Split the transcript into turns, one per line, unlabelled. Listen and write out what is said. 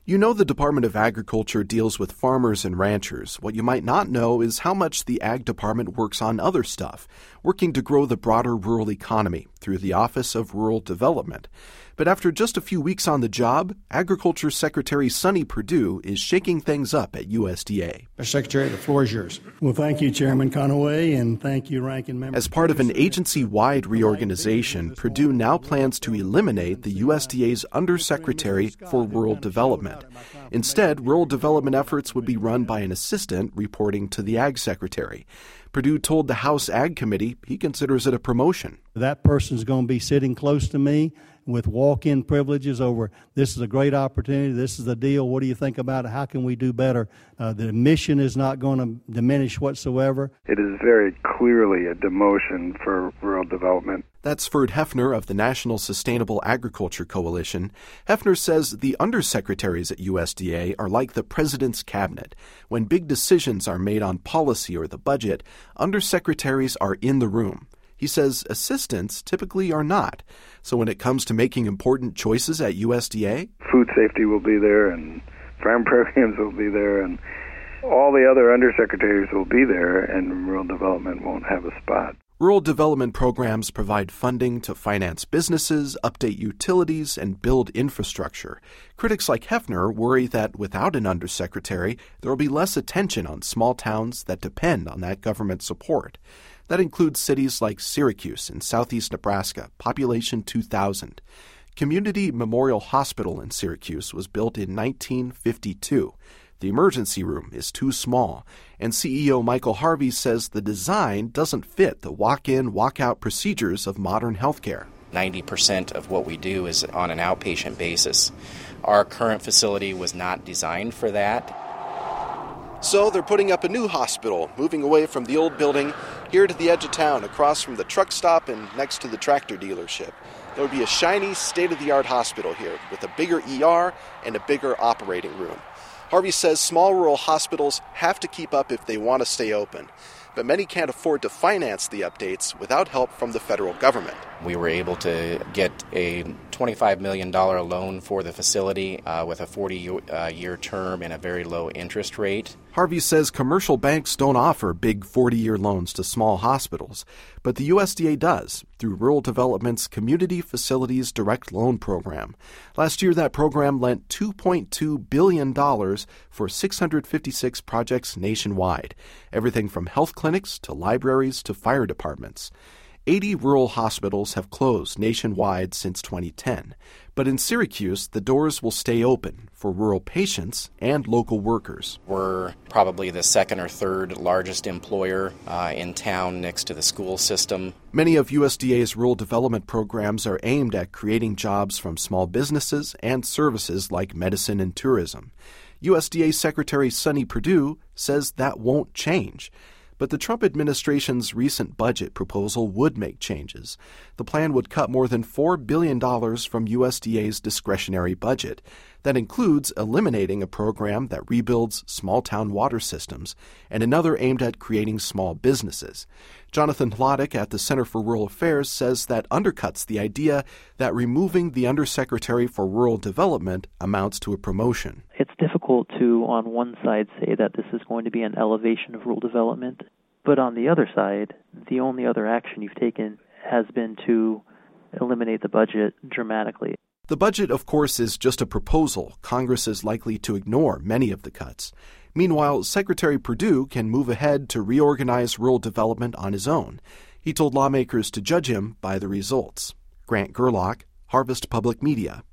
You know the Department of Agriculture deals with farmers and ranchers. What you might not know is how much the Ag Department works on other stuff, working to grow the broader rural economy through the Office of Rural Development. But after just a few weeks on the job, Agriculture Secretary Sonny Perdue is shaking things up at USDA.
Mr. Secretary, the floor is yours.
Well, thank you, Chairman Conaway, and thank you, Ranking Member.
As part of an agency-wide reorganization, Perdue now plans to eliminate the USDA's Undersecretary for Rural Development. Instead, rural development efforts would be run by an assistant reporting to the Ag Secretary. Perdue told the House Ag Committee he considers it a promotion.
That person's going to be sitting close to me with walk-in privileges over, this is a great opportunity, this is the deal, what do you think about it, how can we do better? The mission is not going to diminish whatsoever.
It is very clearly a demotion for rural development.
That's Ferd Hefner of the National Sustainable Agriculture Coalition. Hefner says the undersecretaries at USDA are like the president's cabinet. When big decisions are made on policy or the budget, undersecretaries are in the room. He says assistants typically are not. So when it comes to making important choices at USDA,
food safety will be there and farm programs will be there and all the other undersecretaries will be there and rural development won't have a spot.
Rural development programs provide funding to finance businesses, update utilities, and build infrastructure. Critics like Hefner worry that without an undersecretary, there will be less attention on small towns that depend on that government support. That includes cities like Syracuse in southeast Nebraska, population 2,000. Community Memorial Hospital in Syracuse was built in 1952. The emergency room is too small, and CEO Michael Harvey says the design doesn't fit the walk-in, walk-out procedures of modern healthcare.
90% of what we do is on an outpatient basis. Our current facility was not designed for that.
So they're putting up a new hospital, moving away from the old building here to the edge of town, across from the truck stop and next to the tractor dealership. There would be a shiny, state-of-the-art hospital here with a bigger ER and a bigger operating room. Harvey says small rural hospitals have to keep up if they want to stay open, but many can't afford to finance the updates without help from the federal government.
We were able to get a $25 million loan for the facility with a 40-year term and a very low interest rate.
Harvey says commercial banks don't offer big 40-year loans to small hospitals, but the USDA does through Rural Development's Community Facilities Direct Loan Program. Last year, that program lent $2.2 billion for 656 projects nationwide, everything from health clinics to libraries to fire departments. 80 rural hospitals have closed nationwide since 2010, but in Syracuse, the doors will stay open for rural patients and local workers.
We're probably the second or third largest employer in town next to the school system.
Many of USDA's rural development programs are aimed at creating jobs from small businesses and services like medicine and tourism. USDA Secretary Sonny Perdue says that won't change. But the Trump administration's recent budget proposal would make changes. The plan would cut more than $4 billion from USDA's discretionary budget. That includes eliminating a program that rebuilds small-town water systems and another aimed at creating small businesses. Jonathan Hlodek at the Center for Rural Affairs says that undercuts the idea that removing the Undersecretary for Rural Development amounts to a promotion.
It's difficult to, on one side, say that this is going to be an elevation of rural development, but on the other side, the only other action you've taken has been to eliminate the budget dramatically.
The budget, of course, is just a proposal. Congress is likely to ignore many of the cuts. Meanwhile, Secretary Perdue can move ahead to reorganize rural development on his own. He told lawmakers to judge him by the results. Grant Gerlach, Harvest Public Media.